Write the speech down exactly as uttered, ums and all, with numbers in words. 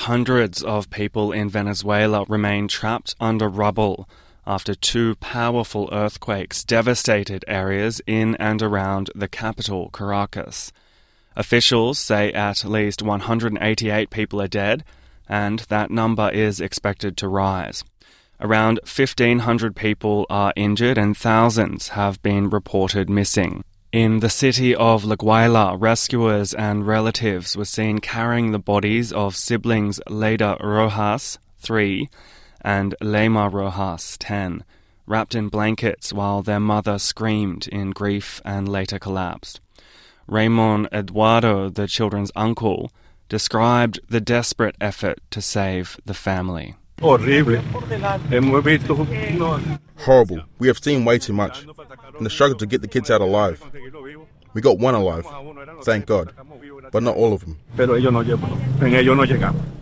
hundreds of people in Venezuela remain trapped under rubble after two powerful earthquakes devastated areas in and around the capital, Caracas. Officials say at least one hundred eighty-eight people are dead, and that number is expected to rise. Around fifteen hundred people are injured and thousands have been reported missing. In the city of La Guaira, rescuers and relatives were seen carrying the bodies of siblings Leda Rojas, three, and Lema Rojas, ten, wrapped in blankets while their mother screamed in grief and later collapsed. Raymond Eduardo, the children's uncle, described the desperate effort to save the family. Horrible. Horrible. We have seen way too much. And the struggle to get the kids out alive. We got one alive, thank God, but not all of them.